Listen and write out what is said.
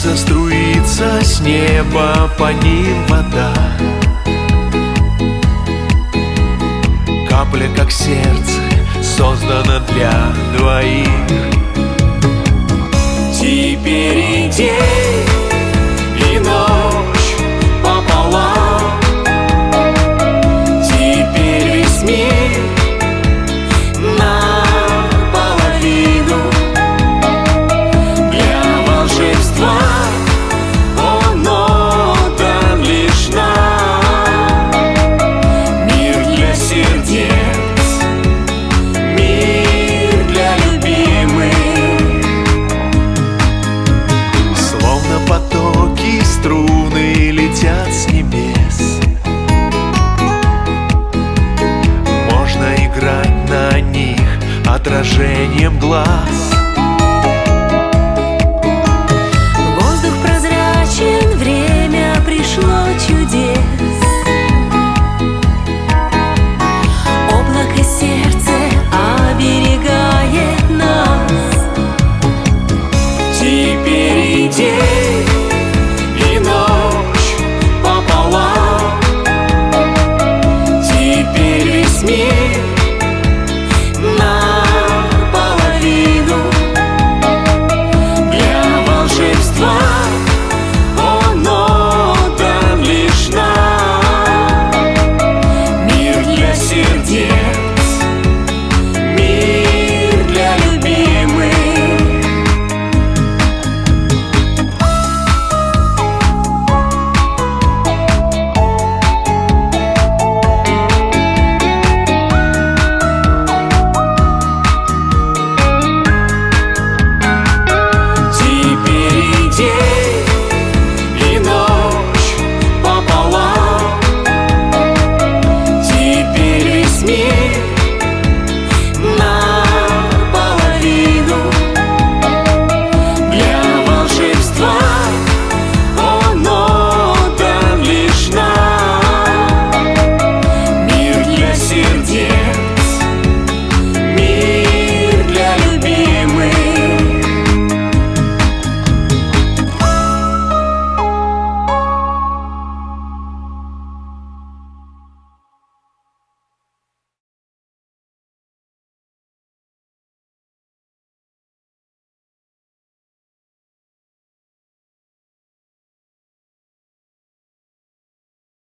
Струится, струится с неба по ним вода. Капля, как сердце, создана для двоих. Теперь и день, и ночь пополам. Теперь весь мир наполовину. Для волшебства он отдан лишь нам. Мир для сердец, мир для любимых. Словно потоки, струны летят с небес. Можно играть на них отражением глаз. Воздух прозрачен, время пришло чудес. Облако сердце оберегает нас. Теперь иди.